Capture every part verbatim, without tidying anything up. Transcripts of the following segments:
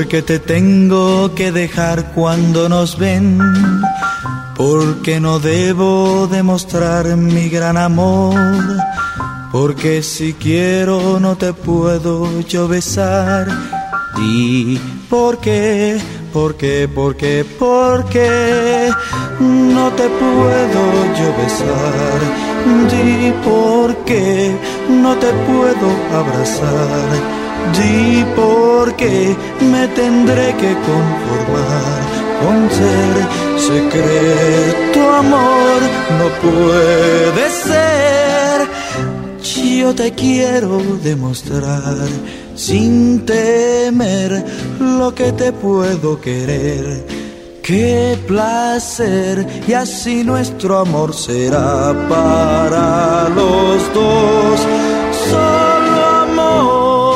porque te tengo que dejar cuando nos ven, porque no debo demostrar mi gran amor, porque si quiero no te puedo yo besar. Di por qué, por qué, por qué, por qué no te puedo yo besar. Di por qué no te puedo abrazar. Di por qué me tendré que conformar con ser secreto, amor, no puede ser. Yo te quiero demostrar sin temer lo que te puedo querer. Qué placer, y así nuestro amor será para los dos. Solo amor.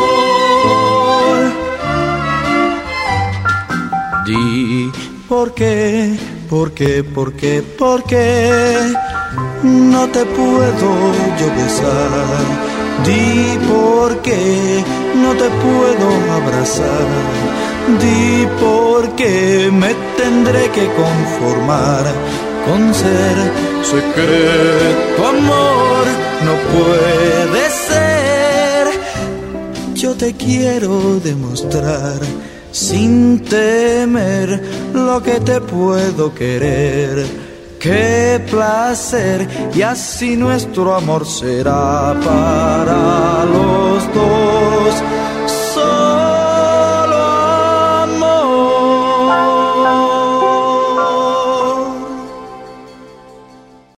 Di por qué, por qué, por qué, por qué no te puedo yo besar. Di por qué no te puedo abrazar. Di por qué me tendré que conformar con ser secreto, amor, no puede ser. Yo te quiero demostrar sin temer lo que te puedo querer. Qué placer, y así nuestro amor será para los dos.